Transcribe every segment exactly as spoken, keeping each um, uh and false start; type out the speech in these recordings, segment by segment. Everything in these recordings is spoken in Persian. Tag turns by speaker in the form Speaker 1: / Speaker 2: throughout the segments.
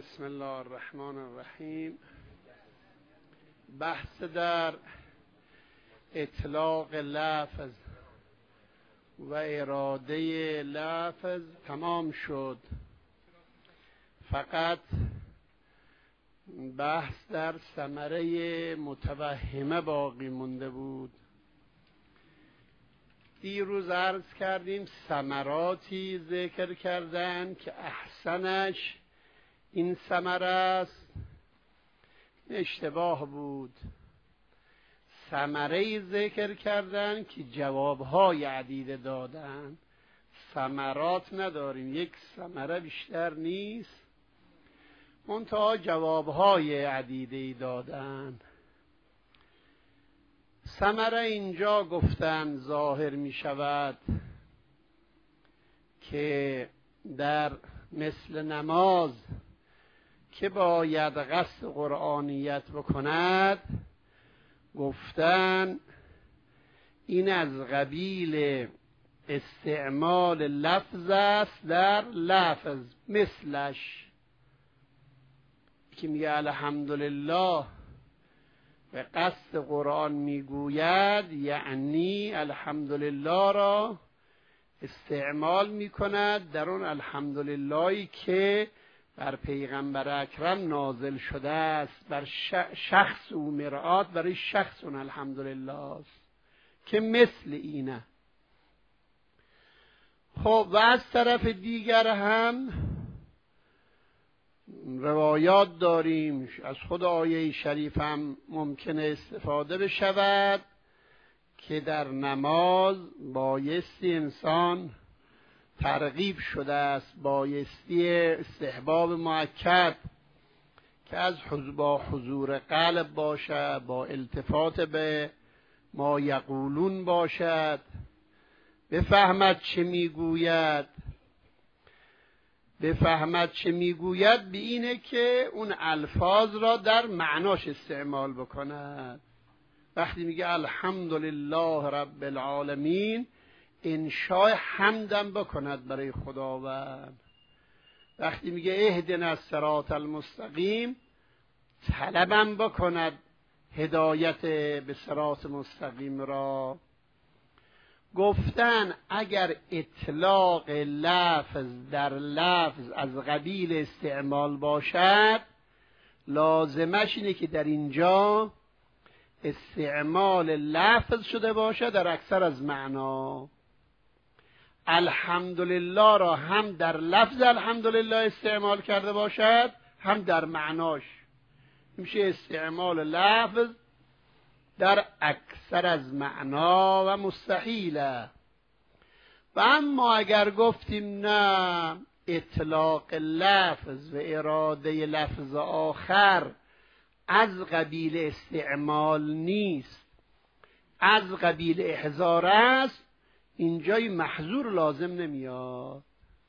Speaker 1: بسم الله الرحمن الرحیم. بحث در اطلاق لفظ و اراده لفظ تمام شد، فقط بحث در ثمره متوهمه باقی مونده بود. دیروز عرض کردیم ثمراتی ذکر کردن که احسنش این ثمره است، اشتباه بود. ثمره ذکر کردن که جوابهای عدیده دادن، ثمرات نداریم، یک ثمره بیشتر نیست، منتها جوابهای عدیده دادن. ثمره اینجا گفتن ظاهر می شود که در مثل نماز که باید قصد قرآنیت بکند، گفتن این از قبیل استعمال لفظ است در لفظ، مثلش که میگه الحمدلله به قصد قرآن میگوید، یعنی الحمدلله را استعمال میکند در اون الحمدللهی که بر پیغمبر اکرم نازل شده است، بر شخص او مرآت، برای شخص اون الحمدلله است که مثل اینه. خب و از طرف دیگر هم روایات داریم، از خود آیه شریف هم ممکنه استفاده بشود که در نماز بایستی انسان ترغیب شده است، بایستی استحباب مؤکد که از با حضور قلب باشد، با التفات به ما یقولون باشد، بفهمد چه میگوید، بفهمد چه میگوید به اینه که اون الفاظ را در معناش استعمال بکند. وقتی میگه الحمدلله رب العالمین، انشاء حمدم بکند برای خداوند. وقتی میگه اهدنا الصراط المستقیم، طلبم بکند هدایت به صراط مستقیم را. گفتن اگر اطلاق لفظ در لفظ از قبیل استعمال باشد، لازمش اینه که در اینجا استعمال لفظ شده باشد در اکثر از معنا. الحمدلله را هم در لفظ الحمدلله استعمال کرده باشد، هم در معناش. میشه استعمال لفظ در اکثر از معنا و مستحیله. و اما اگر گفتیم نه، اطلاق لفظ و اراده لفظ آخر از قبیل استعمال نیست، از قبیل احضار است، اینجای محظور لازم نمیاد.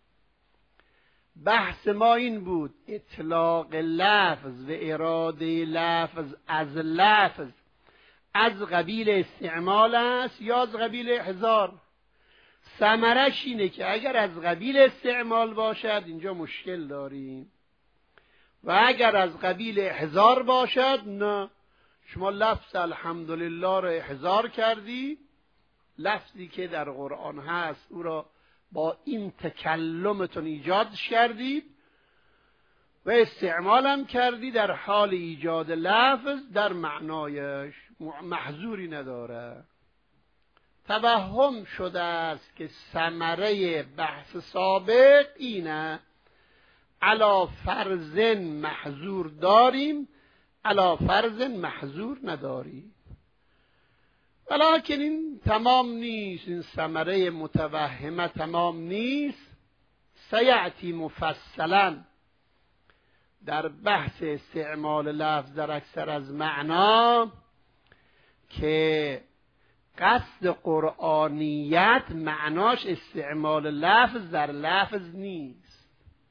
Speaker 1: بحث ما این بود اطلاق لفظ و اراده لفظ از لفظ از قبیل استعمال است یا از قبیل احضار. ثمرش اینه که اگر از قبیل استعمال باشد اینجا مشکل داریم، و اگر از قبیل احضار باشد نه. شما لفظ الحمدلله را احضار کردی، لفظی که در قرآن هست او را با این تکلمتون ایجادش کردید و استعمالم کردی در حال ایجاد لفظ در معنایش، محظوری نداره. توهم شده است که ثمره بحث سابق اینه، علا فرض محظور داریم، علا فرض محظور نداریم. ولیکن این تمام نیست، این ثمره متوهمه تمام نیست. سیأتی مفصلا در بحث استعمال لفظ در اکثر از معنا که قصد قرآنیت معناش استعمال لفظ در لفظ نیست.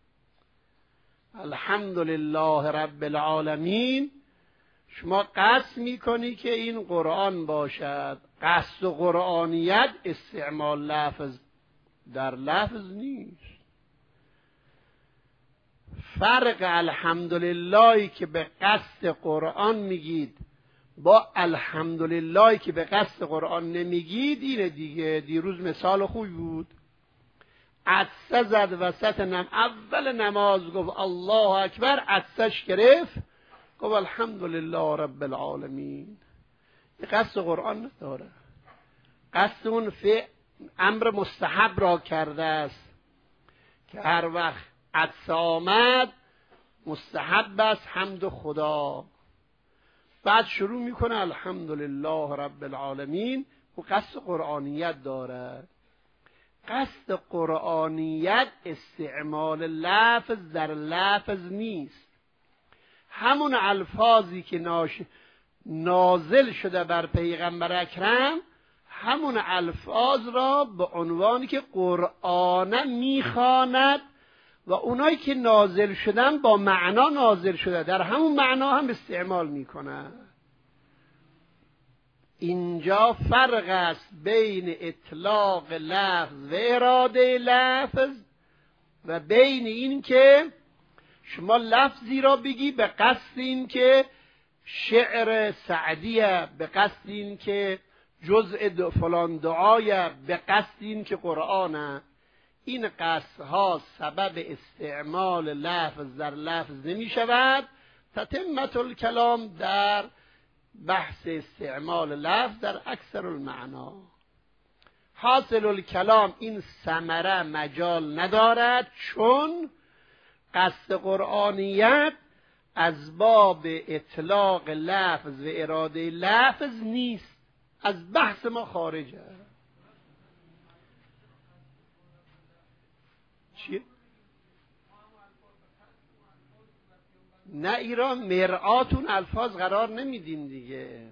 Speaker 1: الحمدلله رب العالمین، شما قصد میکنی که این قرآن باشد، قصد قرآنیت استعمال لفظ در لفظ نیست. فرق الحمدلله که به قصد قرآن میگید با الحمدلله که به قصد قرآن نمیگید اینه دیگه. دیروز مثال خوبی بود، عطسه زد وسط نم اول نماز گفت الله اکبر، عطسش گرفت گفت الحمدلله رب العالمین. این قصد قرآن نداره، قصد اون فعل امر مستحب را کرده است که هر وقت عطسه آمد مستحب است حمد خدا، بعد شروع میکنه الحمدلله رب العالمین. و قصد قرآنیت داره. قصد قرآنیت استعمال لفظ در لفظ نیست. همون الفاظی که ناش... نازل شده بر پیغمبر اکرم، همون الفاظ را به عنوانی که قرآن میخواند و اونایی که نازل شدن با معنا نازل شده در همون معنا هم استعمال میکنن. اینجا فرق است بین اطلاق لفظ و اراده لفظ و بین این که شما لفظی را بگی به قصد این که شعر سعدیه، به قصد این که جزء فلان دعایه، به قصد این که قرآنه. این قصدها سبب استعمال لفظ در لفظ نمی شود. تتمت الکلام در بحث استعمال لفظ در اکثر المعنا. حاصل الکلام این ثمره مجال ندارد، چون قصد قرآنیت از باب اطلاق لفظ و اراده لفظ نیست، از بحث ما خارجه. چیه؟ نه ایران مرآتون الفاظ قرار نمیدین دیگه.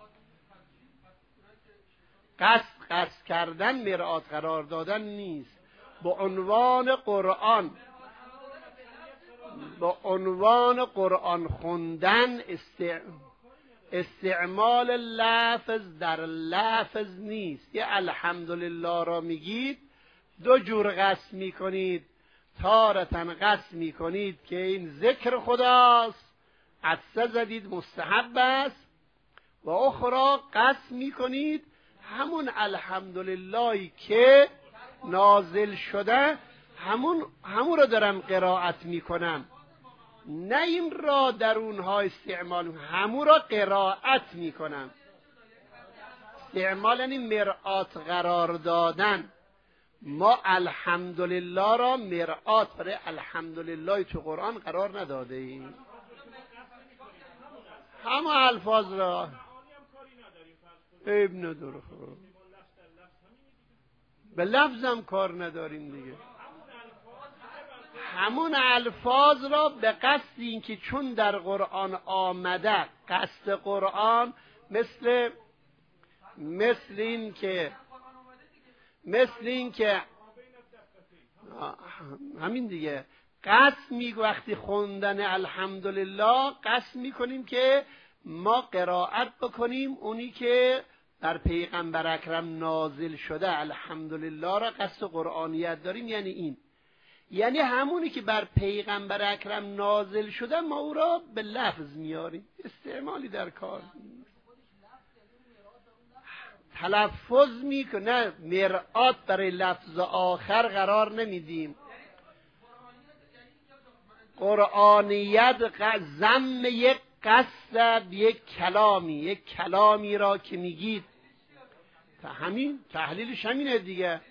Speaker 1: قصد قصد کردن مرآت قرار دادن نیست. با عنوان قرآن با عنوان قرآن خوندن است... استعمال لفظ در لفظ نیست. یه الحمدلله را میگید، دو جور قصد میکنید. تارتن قصد میکنید که این ذکر خداست، عطسه زدید مستحب است، و اخرى قصد میکنید همون الحمدلله که نازل شده همون همون را دارم قرائت میکنم، نه این را در اونها استعمال، همون را قرائت میکنم. استعمال یعنی مرآت قرار دادن. ما الحمدلله را مرآت برای الحمدلله تو قرآن قرار نداده ایم. همه الفاظ را عیب نداره، به لفظم کار نداریم دیگه. همون الفاظ را به قصد این که چون در قرآن آمده، قصد قرآن مثل مثل این که مثل این که همین دیگه قصد میگو وقتی خوندن الحمدلله قصد میکنیم که ما قرائت بکنیم اونی که در پیغمبر اکرم نازل شده الحمدلله را قصد قرآنیت داریم. یعنی این، یعنی همونی که بر پیغمبر اکرم نازل شده ما او را به لفظ میاریم، استعمالی در کار نیست. تلفظ میکنه، مرآت برای لفظ آخر قرار نمیدیم. قرآنیت ضم یک قصد، یک کلامی، یک کلامی را که میگید، همین تحلیلش همینه دیگه.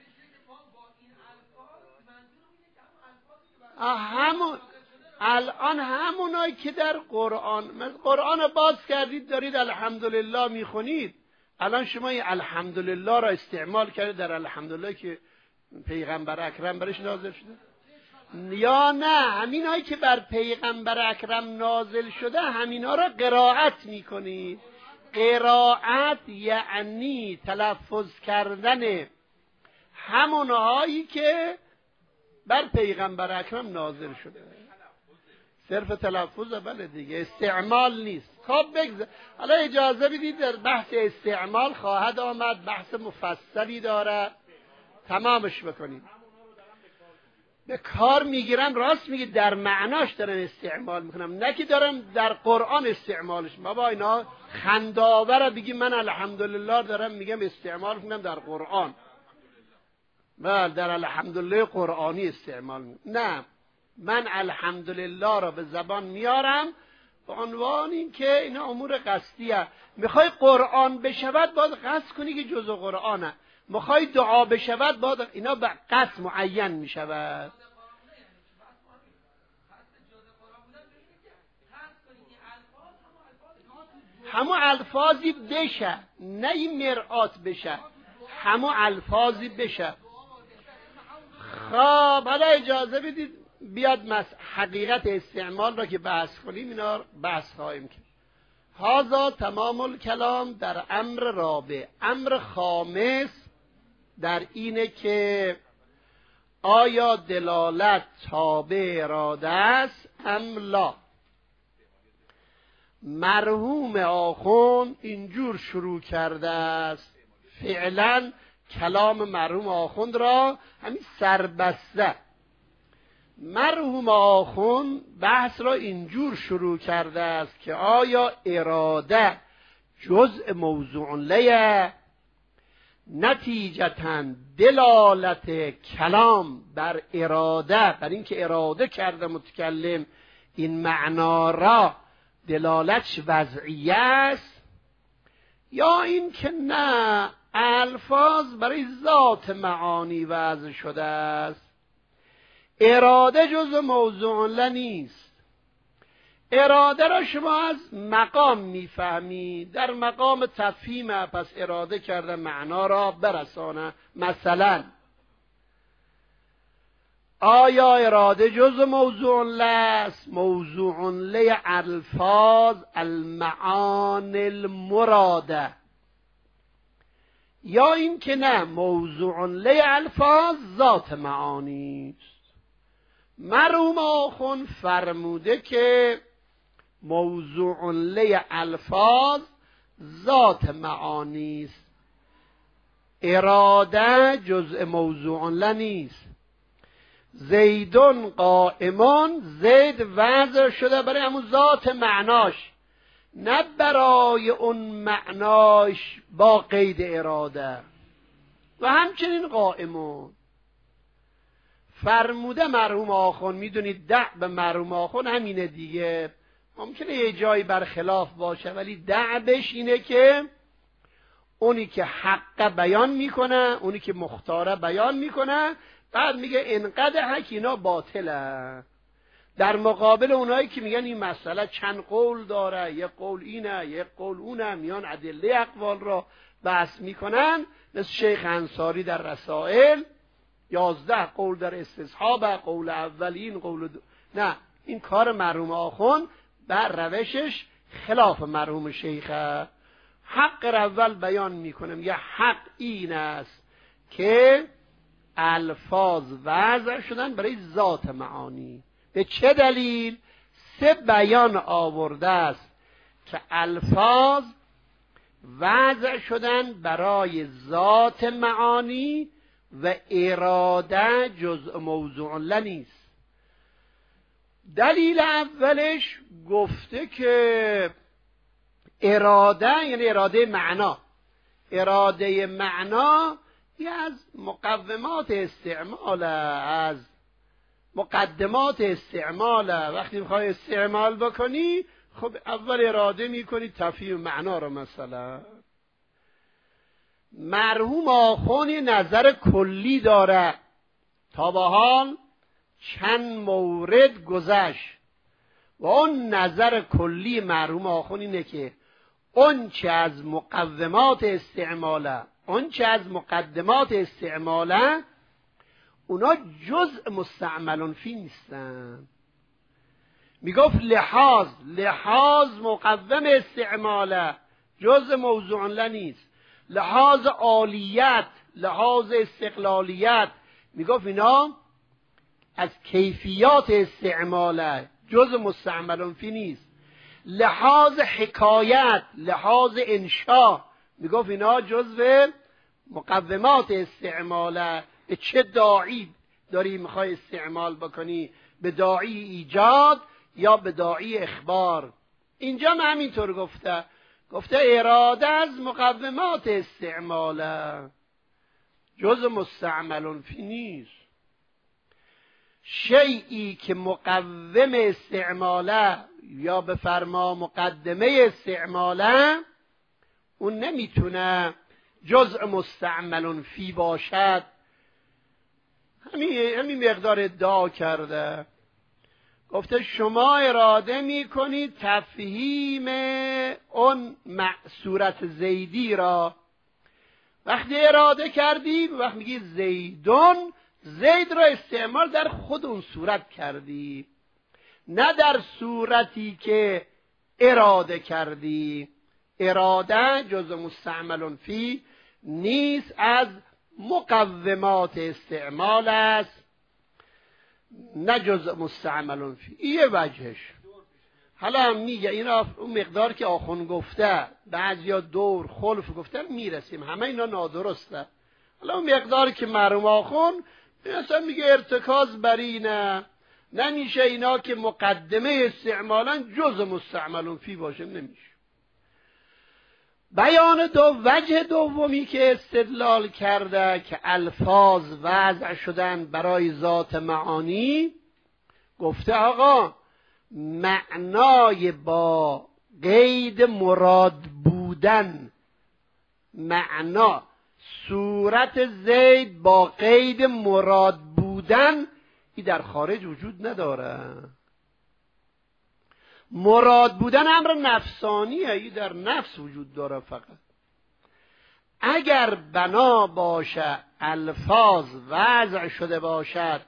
Speaker 1: همون الان همونایی که در قرآن قرآن باز کردید دارید الحمدلله میخونید، الان شما این الحمدلله را استعمال کردید در الحمدلله که پیغمبر اکرم برش نازل شده، یا نه همینایی که بر پیغمبر اکرم نازل شده همینا را قرائت میکنید. قرائت یعنی تلفظ کردن همونهایی که بر پیغمبر اکرم نازل شده. صرف تلفظ بله دیگه، استعمال نیست. خب بگذار حالا اجازه بدید در بحث استعمال خواهد آمد، بحث مفصلی داره، تمامش بکنیم. به کار میگیرم، راست میگه در معناش دارن استعمال میکنم، نه که دارم در قرآن استعمالش. بابا اینا خنداوره بگی من الحمدلله دارم میگم استعمال میکنم در قرآن، بله در الحمدلله قرآنی استعمال میکنم. نه، من الحمدلله را به زبان میارم به عنوان این که اینا امور قصدیه. میخوای قرآن بشود باید قصد کنی که جزء قرآنه، میخوای دعا بشود باید اینا به قصد معین میشود. همو الفاظی بشه، نه این مرآت بشه، همو الفاظی بشه. خب حالا اجازه بدید بیاد مس حقیقت استعمال را که بحث کنیم، اینا بحث خواهیم کرد. هذا تمام الکلام در امر رابع. امر خامس در اینه که آیا دلالت تابع اراده است ام لا. مرحوم آخوند اینجور شروع کرده است، فعلا کلام مرحوم آخوند را همین سربسته. مرحوم آخوند بحث را اینجور شروع کرده است که آیا اراده جزء موضوع لیه، نتیجتاً دلالت کلام بر اراده، بر اینکه اراده کرده متکلم این معنا را دلالتش وضعیه است، یا این که نه الفاظ برای ذات معانی وضع شده است. اراده جزء موضوع له نیست. اراده را شما از مقام میفهمید، در مقام تفهیم، پس اراده کرده معنا را برسانه. مثلا آیا اراده جزء موضوع له است؟ موضوع له الفاظ المعانی المراده، یا این که نه موضوع له الفاظ ذات معانی است. مرحوم آخوند فرموده که موضوع له الفاظ ذات معانی است، اراده جزء موضوع له نیست. زیدون قائمون، زید وضع شده برای همون ذات معناش، نه برای اون معناش با قید اراده. و همچنین قائمون فرموده مرحوم آخوند. میدونید دع به مرحوم آخوند همینه دیگه، ممکنه یه جایی برخلاف باشه ولی دعبش اینه که اونی که حق بیان میکنه، اونی که مختاره بیان میکنه، بعد میگه انقدر حق اینا باطله، در مقابل اونایی که میگن این مسئله چند قول داره، یک قول اینه یک قول اونه، میان ادله اقوال را بحث میکنن، مثل شیخ انصاری در رسائل یازده قول در استصحاب، قول اولین قول دو... نه، این کار مرحوم آخوند بر روشش خلاف مرحوم شیخه. حق را اول بیان میکنم، یه حق این است که الفاظ وضع شدن برای ذات معانی. به چه دلیل؟ سه بیان آورده است که الفاظ وضع شدن برای ذات معانی و اراده جزء موضوع له نیست. دلیل اولش گفته که اراده یعنی اراده معنا، اراده معنا یه از مقومات استعماله، از مقدمات استعماله. وقتی میخوای استعمال بکنی خب اول اراده میکنی تفهیم معنا رو. مثلا مرحوم آخوند نظر کلی داره، تا به حال چند مورد گذشت و اون نظر کلی مرحوم آخوند اینه که اون چه از مقومات استعماله، اون چه از مقدمات استعماله، اونا جزء مستعملون فی نیستن. میگفت لحاظ لحاظ مقوم استعماله، جزء موضوع له نیست. لحاظ عالیت، لحاظ استقلالیت، میگفت اینا از کیفیات استعماله، جزء مستعملون فی نیست. لحاظ حکایت، لحاظ انشا، میگفت اینا جزء مقومات استعماله. به چه داعی داری میخوای استعمال بکنی، به داعی ایجاد یا به داعی اخبار. اینجا هم همینطور گفته، گفته اراده از مقومات استعماله، جز مستعمل فی نیست. شیئی که مقوم استعماله یا به فرما مقدمه استعماله، اون نمیتونه جزء مستعمل فی باشد. همین همین مقدار ادعا کرده. گفته شما اراده میکنید تفهیم اون صورت زیدی را. وقتی اراده کردی، وقتی میگی زیدون، زید را استعمال در خود اون صورت کردی، نه در صورتی که اراده کردی. اراده جز مستعمل فی نیست، از مقومات استعمال است، نه جز مستعمل فی. این وجهش. حالا هم میگه اینا اون مقدار که آخون گفته، بعضیا دور خلف گفتن، میرسیم همه اینا نادرسته. حالا اون مقدار که مرحوم آخون مثلا میگه ارتکاز بر اینه، نمیشه اینا که مقدمه استعمالا جز مستعمل فی باشه، نمیشه. بیان دو وجه دومی که استدلال کرده که الفاظ وضع شدن برای ذات معانی، گفته آقا معنای با قید مراد بودن، معنا صورت زید با قید مراد بودن، این در خارج وجود نداره. مراد بودن امر نفسانیه، این در نفس وجود داره فقط. اگر بنا باشه الفاظ وضع شده باشد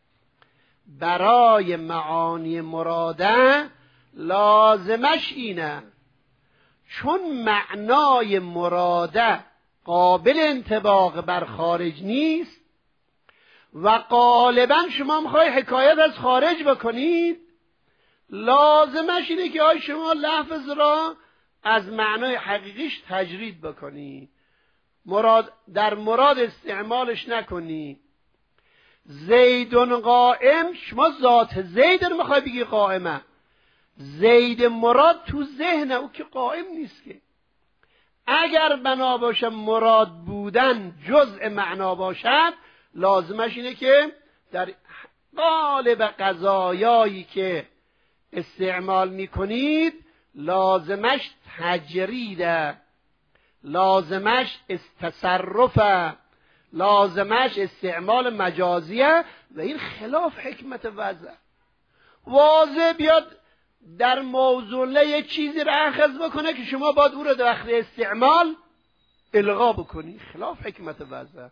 Speaker 1: برای معانی مراده، لازمش اینه چون معنای مراده قابل انطباق بر خارج نیست و غالبا شما میخوای حکایت از خارج بکنید، لازمش اینه که آی شما لفظ را از معنای حقیقیش تجرید بکنی، مراد در مراد استعمالش نکنی. زیدون قائم، شما ذات زید رو میخوای بگی قائمه، زید مراد تو ذهنه، او که قائم نیست که. اگر بنا باشه مراد بودن جزء معنا باشد، لازمش اینه که در قالب قضایایی که استعمال میکنید لازمش تجریده، لازمش تصرفه، لازمش استعمال مجازیه و این خلاف حکمت وضع. واضح بیاد در موضوع یه چیزی را اخذ بکنه که شما باید او را در وقت استعمال الغا بکنی، خلاف حکمت وضع.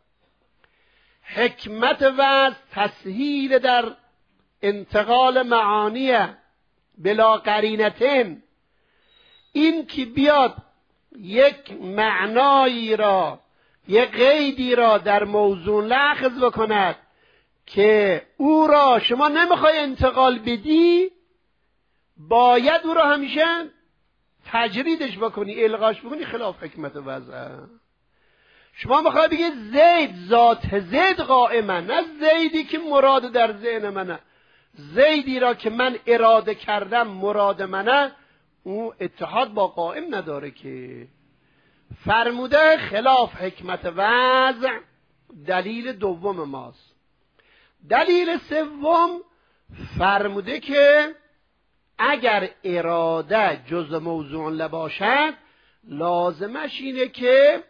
Speaker 1: حکمت وضع تسهیل در انتقال معانیه بلا قرینتین. این که بیاد یک معنایی را، یک قیدی را در موضوع لحظ بکند که او را شما نمیخوای انتقال بدی، باید او را همیشه تجریدش بکنی، الغاش بکنی، خلاف حکمت وضع. شما میخوای بگید زید ذات زید قائمه، نه زیدی که مراد در ذهن منه، زیدی را که من اراده کردم مراد منه، او اتحاد با قائم نداره که. فرموده خلاف حکمت وضع دلیل دوم ماست. دلیل سوم فرموده که اگر اراده جز موضوع لباشد، لازمش اینه که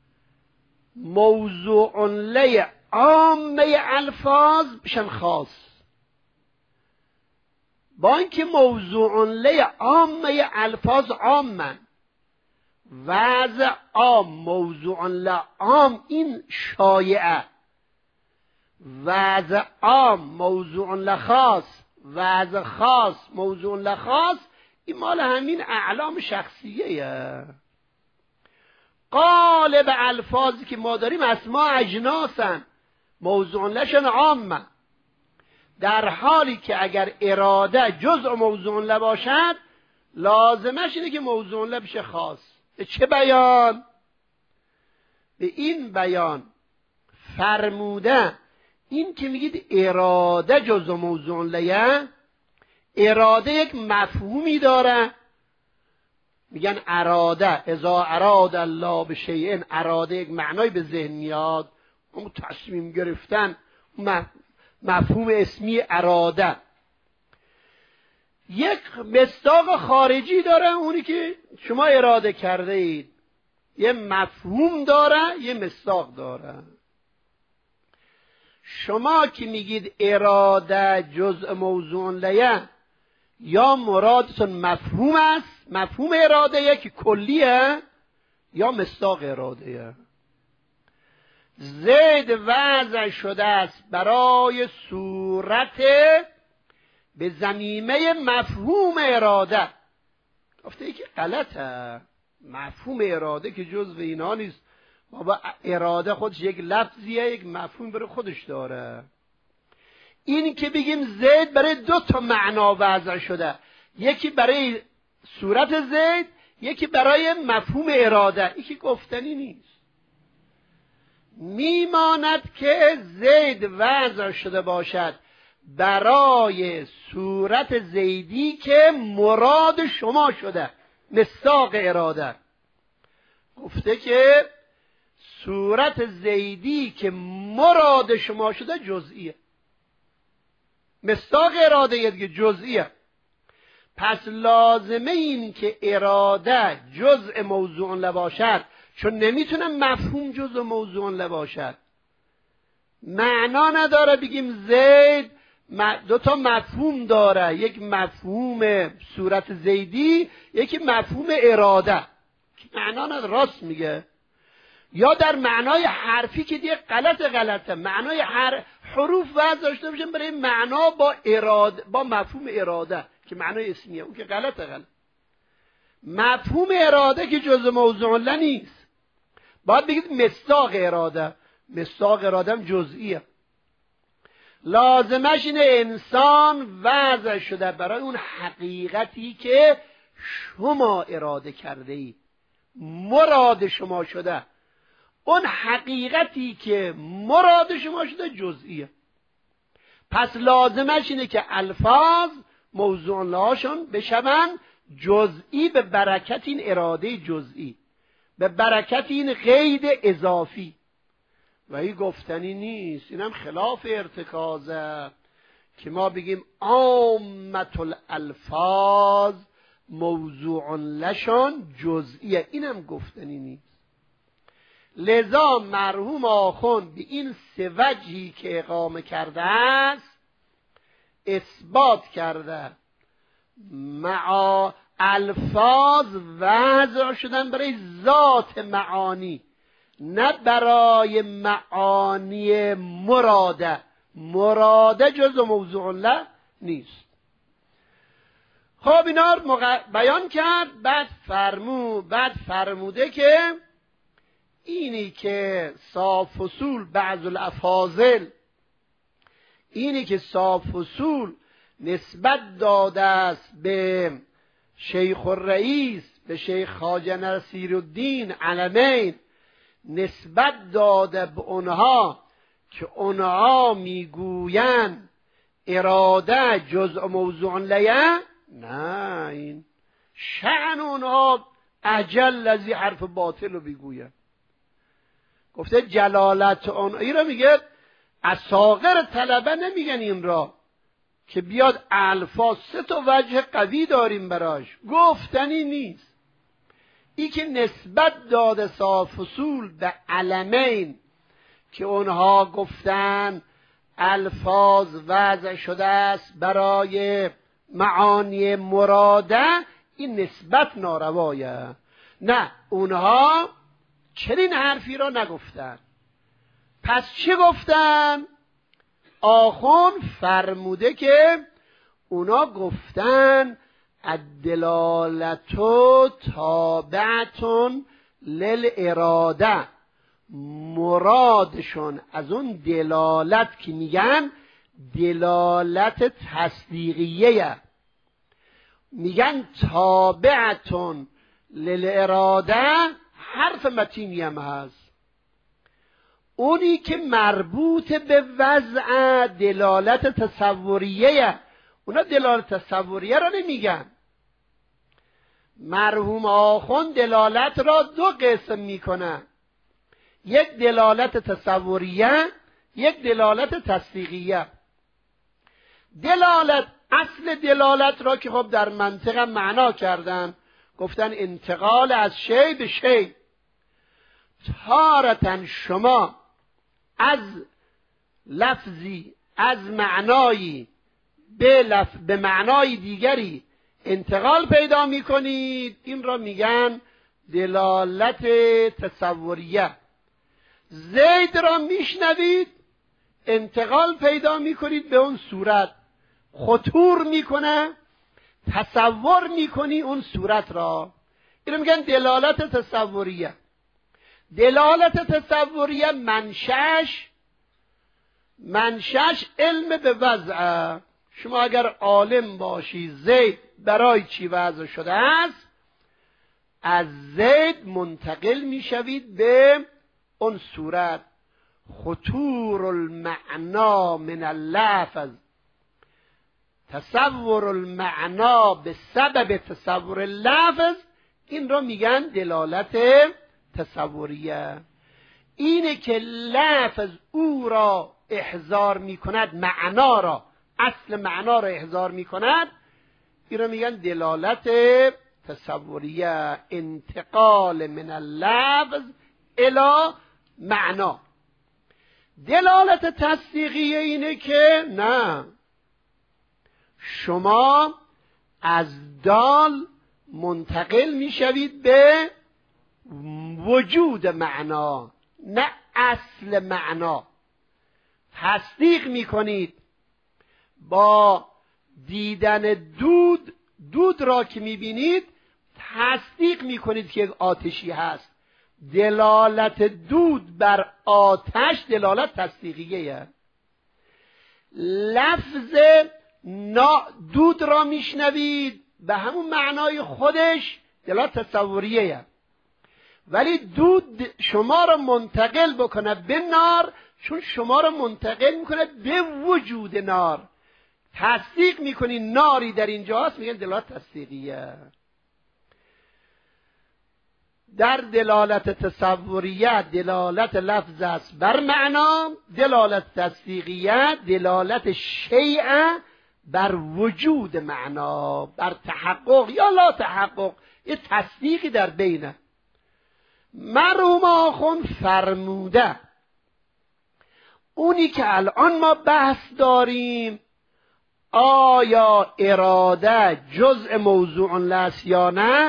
Speaker 1: موضوع لی عامه الفاظ بشن خاص. با اینکه موضوع لی عامه الفاظ عامن، وضع عام موضوع لی عام این شایعه، وضع عام موضوع لی خاص، وضع خاص موضوع لی خاص، این مال همین اعلام شخصیه. قالب الفاظی که ما داریم اسماء اجناسن، موضوع لشن عامه، در حالی که اگر اراده جزء موضوع له باشد، لازمش اینه که موضوع له بشه خاص. به چه بیان؟ به این بیان فرموده این که میگید اراده جزء موضوع لیه، اراده یک مفهومی داره، میگن اراده، اذا اراد الله بشیء، اراده یک معنای به ذهن میاد، اون تصمیم گرفتن، مفهوم اسمی اراده. یک مصداق خارجی داره، اونی که شما اراده کرده اید، یه مفهوم داره، یه مصداق داره. شما که میگید اراده جزء موضوع لیه، یا مرادتون مفهوم است، مفهوم اراده یکی کلیه، یا مصداق اراده. زید وضع شده است برای صورت به ضمیمه مفهوم اراده. گفته ای که غلطه، مفهوم اراده که جزء اینا نیست. بابا اراده خودش یک لفظیه، یک مفهوم برای خودش داره. این که بگیم زید برای دو تا معنا وضع شده، یکی برای صورت زید، یکی برای مفهوم اراده، یکی گفتنی نیست. میماند که زید وضع شده باشد برای صورت زیدی که مراد شما شده، مصداق اراده. گفته که صورت زیدی که مراد شما شده جزئیه، مصداق اراده یه دیگه جزئیه. پس لازمه این که اراده جزء موضوع لباشد، چون نمیتونه مفهوم جزء موضوع لباشد. معنا نداره بگیم زید دو تا مفهوم داره، یک مفهوم صورت زیدی، یکی مفهوم اراده، معنا نداره. راست میگه. یا در معنای حرفی که دیگه غلط غلطه، معنای هر حروف وضع داشته باشن برای معنا با اراده، با مفهوم اراده که معنای اسمیه، اون که غلطه غلط. مفهوم اراده که جزء موضوع ل نیست، باید بگید مصداق اراده. مصداق اراده هم جزئیه. لازمش اینه انسان وضع شده برای اون حقیقتی که شما اراده کرده ای، مراد شما شده. اون حقیقتی که مراد شما شده جزئیه. پس لازمش اینه که الفاظ موضوع لهاشون بشون جزئی به برکت این اراده جزئی، به برکت این قید اضافی. و این گفتنی نیست، اینم خلاف ارتکازه که ما بگیم عامة الالفاظ موضوع لشان جزئیه، اینم گفتنی نیست. لذا مرحوم آخوند به این سه وجهی که اقامه کرده است اثبات کرده معا الفاظ وضع شدن برای ذات معانی، نه برای معانی مراده. مراده جزء موضوع له نیست. خب اینا رو بیان کرد. بعد فرمو بعد فرموده که اینی که صاف اصول بعض الافاضل، اینی که صاف اصول نسبت داده است به شیخ الرئیس، به شیخ خواجه نصیرالدین علمین، نسبت داده به اونها که اونها میگویند اراده جزء موضوع لیه، نه، این شأن اونها اجل از این حرف باطل رو بگوید. گفته جلالت اون، این رو میگه اساغر طلبه نمیگن این را که بیاد الفاظ سه تا وجه قوی داریم براش، گفتنی نیست. ای که نسبت داده صاف اصول به علمین که اونها گفتن الفاظ وضع شده است برای معانی مراده، این نسبت ناروایه. نه، اونها چنین حرفی را نگفتن. پس چه گفتن؟ آخوند فرموده که اونا گفتن الدلالتو تابعتون للاراده، مرادشون از اون دلالت که میگن دلالت تصدیقیه، میگن تابعتون للاراده حرف متینی هم هست. اونی که مربوط به وضع دلالت تصوریه، اونا دلالت تصوریه را نمیگن. مرحوم آخوند دلالت را دو قسم میکنن، یک دلالت تصوریه، یک دلالت تصدیقیه. دلالت، اصل دلالت را که خب در منطق معنا کردن، گفتن انتقال از شی به شی. تارتن شما از لفظی، از معنایی به, لف... به معنای دیگری انتقال پیدا می کنید، این را میگن دلالت تصوریه. زید را میشنوید، انتقال پیدا می کنید به اون صورت، خطور میکنه، تصور میکنی اون صورت را، اینو میگن دلالت تصوریه. دلالت تصوریه منشأش منشأش علم به وضع. شما اگر عالم باشی زید برای چی وضع شده است، از زید منتقل میشوید به اون صورت. خطور المعنا من اللفظ، تصور المعنا به سبب تصور اللفظ، این را میگن دلالت تصوریه. اینه که لفظ او را احضار میکند، معنا را، اصل معنا را احضار میکند، این را میگن دلالت تصوریه. انتقال من اللفظ الی معنا. دلالت تصدیقیه اینه که نه، شما از دال منتقل میشوید به وجود معنا، نه اصل معنا. تصدیق میکنید با دیدن دود، دود را که میبینید تصدیق میکنید که یک آتشی هست. دلالت دود بر آتش دلالت تصدیقیه. لفظ دود را میشنوید به همون معنای خودش دلالت تصوریه، ولی دود شما را منتقل بکنه به نار، چون شما را منتقل میکنه به وجود نار. تصدیق میکنی ناری در اینجا هست، میگن دلالت تصدیقیه. در دلالت تصوریه دلالت لفظ است بر معنا، دلالت تصدیقیه دلالت شیء بر وجود معنا، بر تحقق یا لا تحقق، یه تصدیقی در بینه. مرحوم آخوند فرموده اونی که الان ما بحث داریم، آیا اراده جزء موضوع لست یا نه،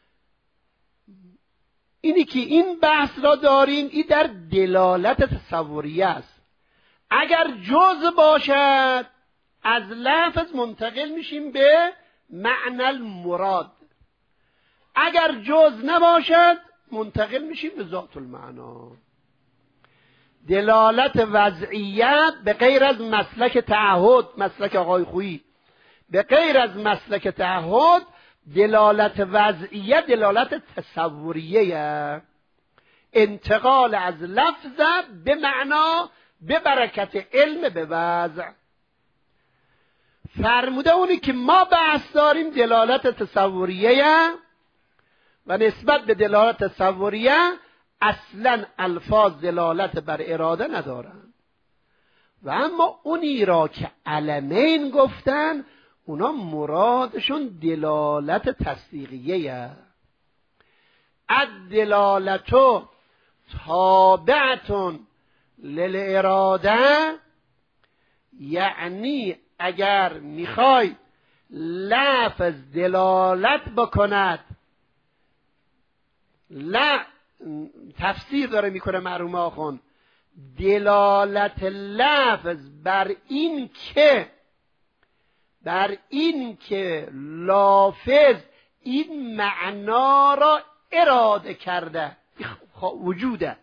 Speaker 1: اینی که این بحث را داریم این در دلالت تصوریه است. اگر جزء باشد از لفظ منتقل میشیم به معنی المراد، اگر جزء نباشد منتقل میشیم به ذات المعنا. دلالت وضعیت به غیر از مسلک تعهد، مسلک آقای خویی، به غیر از مسلک تعهد دلالت وضعیت دلالت تصوریه، انتقال از لفظ به معنا به برکت علم به وضع. فرموده اونی که ما بحث داریم دلالت تصوریه و نسبت به دلالت تصوریه اصلا الفاظ دلالت بر اراده ندارن، و اما اونی را که علمین گفتن اونا مرادشون دلالت تصدیقیه. الدلالتو تابعتون للاراده، یعنی اگر میخوای لفظ دلالت بکند، لا تفسیر داره میکنه مرحوم آخوند، دلالت لفظ بر این که بر این که لافظ این معنا را اراده کرده وجوده،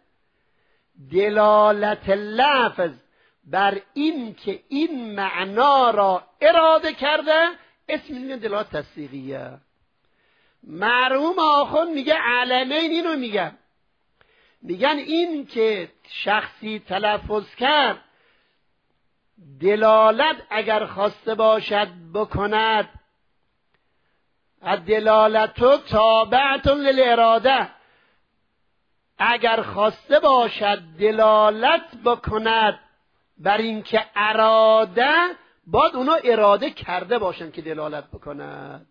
Speaker 1: دلالت لفظ بر این که این معنا را اراده کرده اسم میگن دلالت تصدیقیه. مرحوم آخوند میگه علمین اینو میگن، میگن این که شخصی تلفظ کرد دلالت اگر خواسته باشد بکند، الدلالتو تابعتون للاراده، اگر خواسته باشد دلالت بکند بر اینکه اراده، باید اونا اراده کرده باشن که دلالت بکند.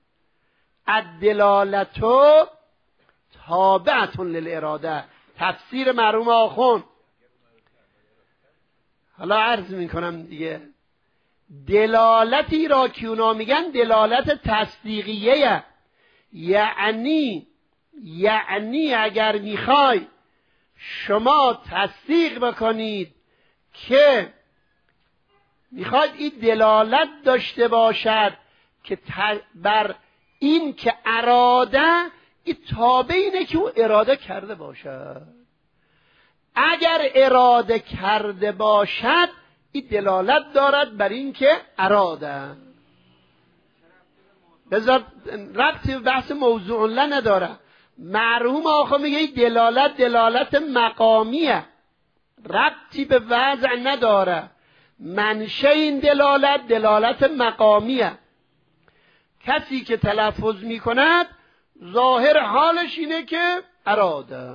Speaker 1: الدلالتو تابعتون للاراده، تفسیر مرحوم آخوند. حالا عرض میکنم دیگه، دلالتی را که اونا میگن دلالت تصدیقیه، یعنی یعنی اگر میخوای شما تصدیق بکنید که میخواد این دلالت داشته باشد که بر این که اراده، این تابع اینه که او اراده کرده باشد. اگر اراده کرده باشد این دلالت دارد بر این که اراده. بذار ربطی بحث موضوع له نداره. مرحوم آخه میگه این دلالت دلالت مقامیه، ربطی به وضع نداره. منشه این دلالت دلالت مقامیه. کسی که تلفظ میکند ظاهر حالش اینه که اراده.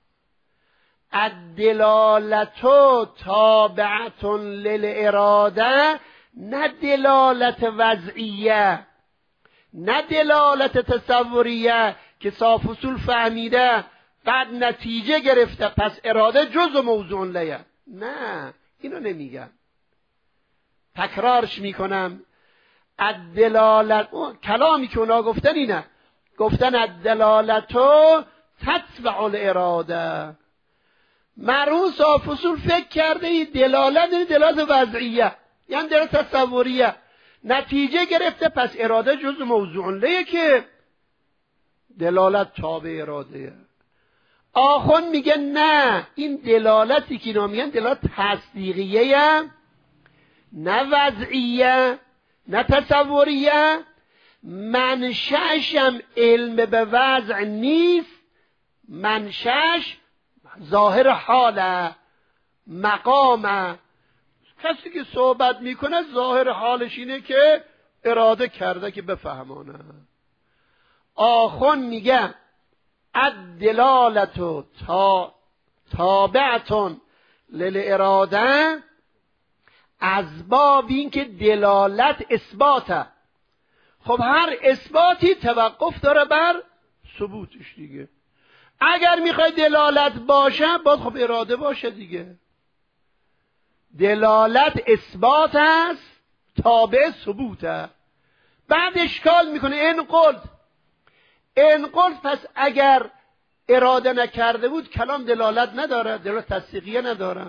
Speaker 1: الدلالتو تابعتون للاراده، نه دلالت وضعیه، نه دلالت تصوریه که صاف اصول فهمیده بعد نتیجه گرفته پس اراده جزء موضوع لیه. نه، اینو نمیگم، تکرارش میکنم. الدلالت، کلامی که اونا گفتن اینه، گفتن الدلالتو تتبع الاراده. مرحوم صاف اصول فکر کرده این دلالت این دلالت وضعیه، یعنی دلالت تصوریه، نتیجه گرفته پس اراده جزء موضوع لیه که دلالت تابع اراده. آخون میگه نه، این دلالتی که اینا میگن دلالت تصدیقیه، نه وضعیه، نه تصوریه. منشأش هم علم به وضع نیست، منشأش ظاهر حاله، مقامه. کسی که صحبت میکنه ظاهر حالش اینه که اراده کرده که بفهمانه. آخون میگه الدلالتو تا تابعتون للاراده، از باب این که دلالت اثباته. خب هر اثباتی توقف داره بر ثبوتش دیگه. اگر میخوای دلالت باشه باید خب اراده باشه دیگه. دلالت اثبات است، تابع ثبوته. بعد اشکال میکنه این قلت این قلت پس اگر اراده نکرده بود کلام دلالت نداره، دلالت تصدیقیه نداره.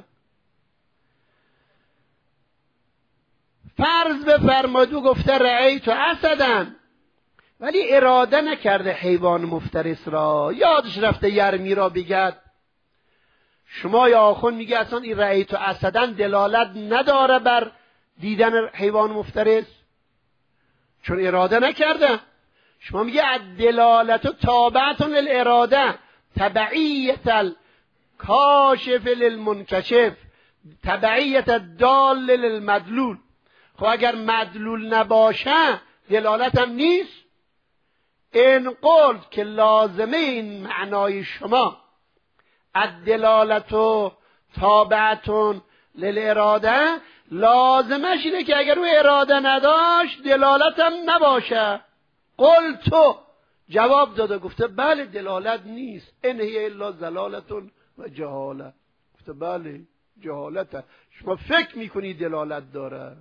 Speaker 1: فرض بفرمایید او گفته رأیت اسدن، ولی اراده نکرده حیوان مفترس را، یادش رفته یرمی را بگد. شما یا آخون میگه اصلا این رأیت اسدن دلالت نداره بر دیدن حیوان مفترس، چون اراده نکرده. شما میگه الدلالت تابعتون للاراده، تبعیت الکاشف للمنکشف، تبعیت الدال للمدلول. خب اگر مدلول نباشه دلالت هم نیست. این قول که لازمه این معنای شما الدلالت تابعتون للاراده، لازمش اینه که اگر او اراده نداشت دلالت هم نباشه. قل تو جواب داده گفته بله دلالت نیست، ان هی الا ضلالتون و جهاله. گفته بله جهالته، شما فکر میکنی دلالت داره.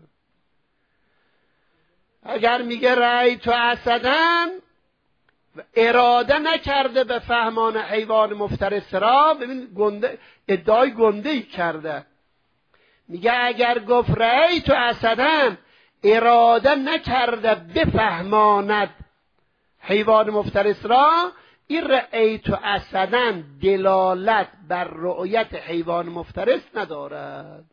Speaker 1: اگر میگه رأی تو اسدن و اراده نکرده به فهمان حیوان مفترس را، ببین گنده، ادعای گنده ای کرده. میگه اگر گفت رأی تو اسدن اراده نکرده بفهماند حیوان مفترس را، این رأی تو اسدن دلالت بر رؤیت حیوان مفترس ندارد.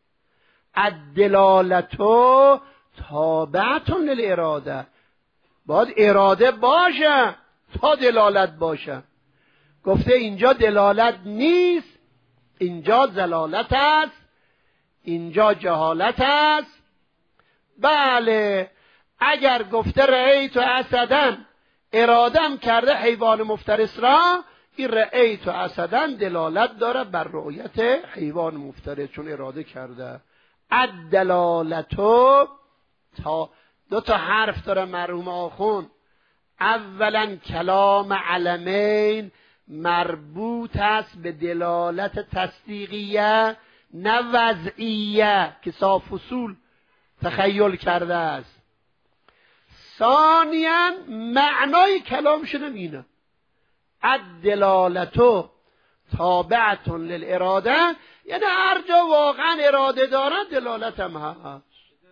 Speaker 1: الدلالتو تابعتون للاراده، باید اراده باشه تا دلالت باشه. گفته اینجا دلالت نیست، اینجا زلالت است، اینجا جهالت است. بله اگر گفته رأیت اسداً ارادم کرده حیوان مفترس را، این رأیت اسداً دلالت داره بر رؤیت حیوان مفترس، چون اراده کرده. الدلالتو تا دو تا حرف داره مرحوم آخوند. اولا کلام علمین مربوط است به دلالت تصدیقیه نه وضعیه که صاف اصول تخیل کرده است. ثانیا معنای کلامشون اینه الدلالتو تابعتون للاراده، یعنی هر جا واقعا اراده داره دلالت هم هست.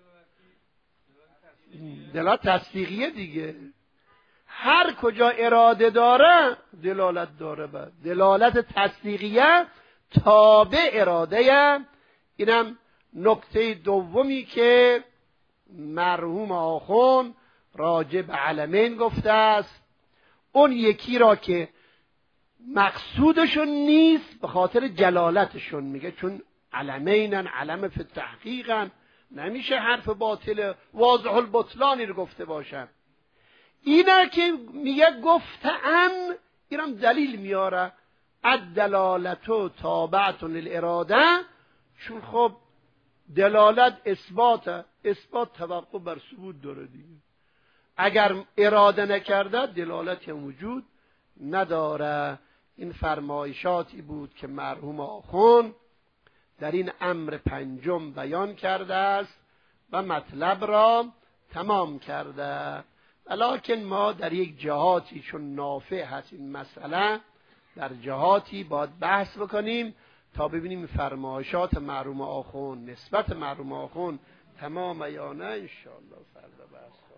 Speaker 1: دلالت تصدیقیه دیگه، هر کجا اراده داره دلالت داره. بعد دلالت تصدیقیه تابع اراده. اینم نکته دومی که مرحوم آخوند راجع به علمین گفته است. اون یکی را که مقصودشون نیست به خاطر جلالتشون میگه، چون علمینن، علم فی تحقیقن، نمیشه حرف باطل واضح البطلانی رو گفته باشن. اینا که میگه گفتن، اینم دلیل میاره الدلالتو تابعتون للاراده، چون خب دلالت اثباته، اثبات توقع بر ثبوت داره دیگه. اگر اراده نکرده دلالتی وجود نداره. این فرمایشاتی بود که مرحوم آخوند در این امر پنجم بیان کرده است و مطلب را تمام کرده. ولکن ما در یک جهاتی چون نافع هست این مسئله، در جهاتی باید بحث بکنیم تا ببینیم فرمایشات مرحوم آخوند نسبت مرحوم آخوند تمام یا نه. انشاءالله فردا بحث